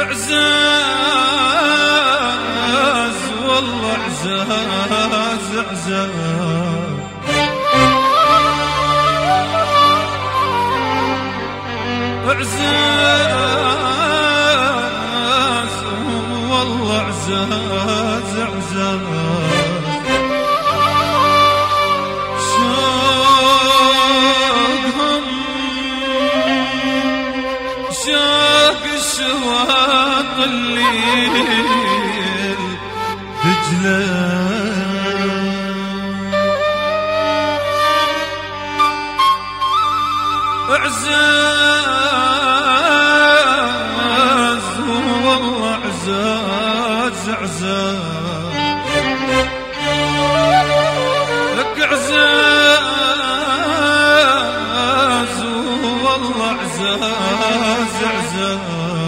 اعزاز والله اعزاز اعزاز اعزاز والله اعزاز اعزاز شوقهم شوق الشواط الليل دجلة اعزاز والله اعزاز اعزاز لك اعزاز والله اعزاز اعزاز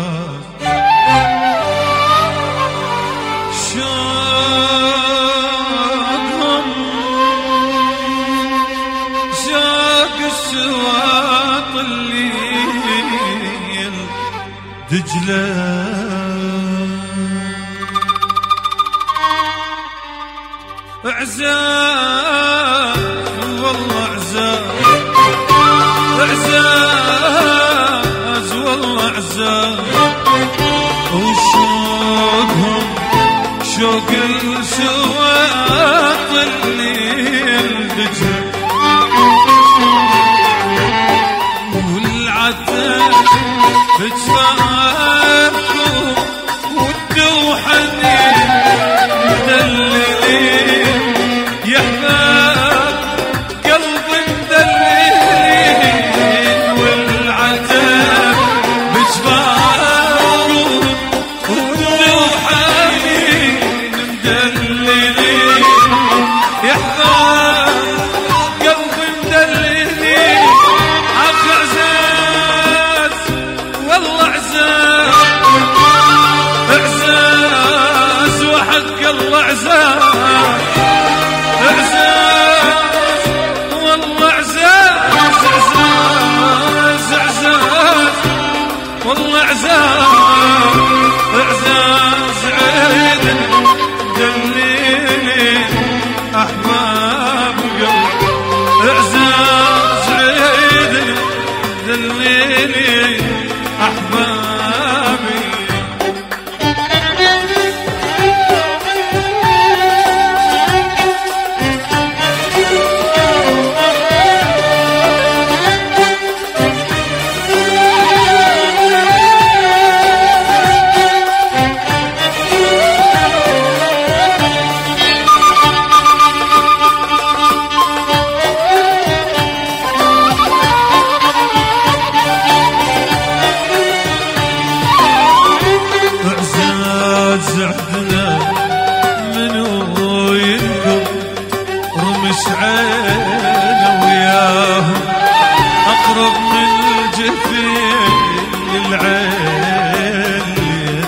شوقهم شوق الشواط الليل دجلة اعزاز والله اعزاز اعزاز والله اعزاز وشوقهم شوق الشواط الليل دجلة والعتاب بجفافكم والدوحني مدللين يا احباب قلبي مدللين والعتاب بجفافكم والدوحني مدللين يا احباب قلبي مدللين اخ اعزاز والله اعزاز اعزاز وحق الله اعزاز اعزاز والله اعزاز اعزاز اعزاز والله اعزاز اعزاز عيد دليلي احباب قلبي اعزاز عيد دليلي احبابي عهدنا منو ينكر رمش عينه وياهم أقرب من الجفين للعين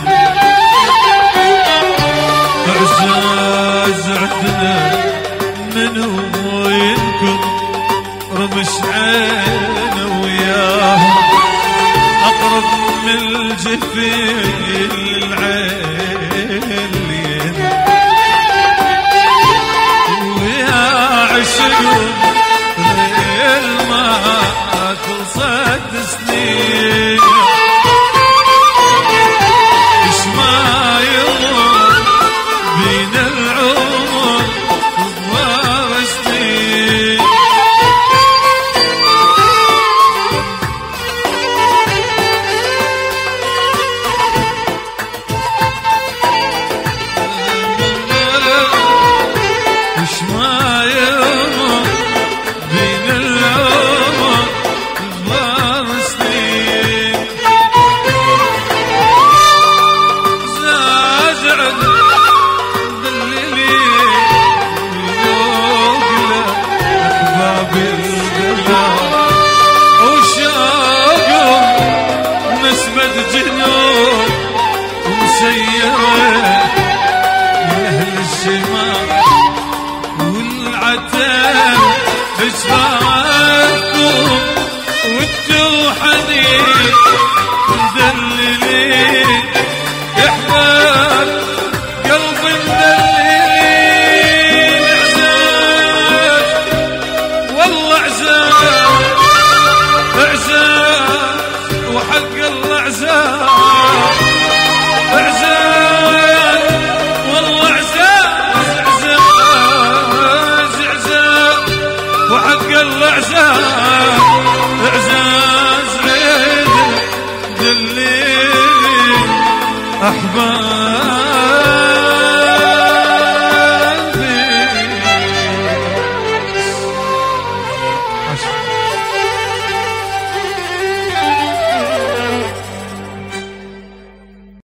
اعزاز عهدنا منو ينكر رمش عينه وياهم أقرب من الجفين للعين ويا عشقون ليل ما تلصد سنين اش ما يمر بين العمر ضوار سنين وشوقهم نسمة جنون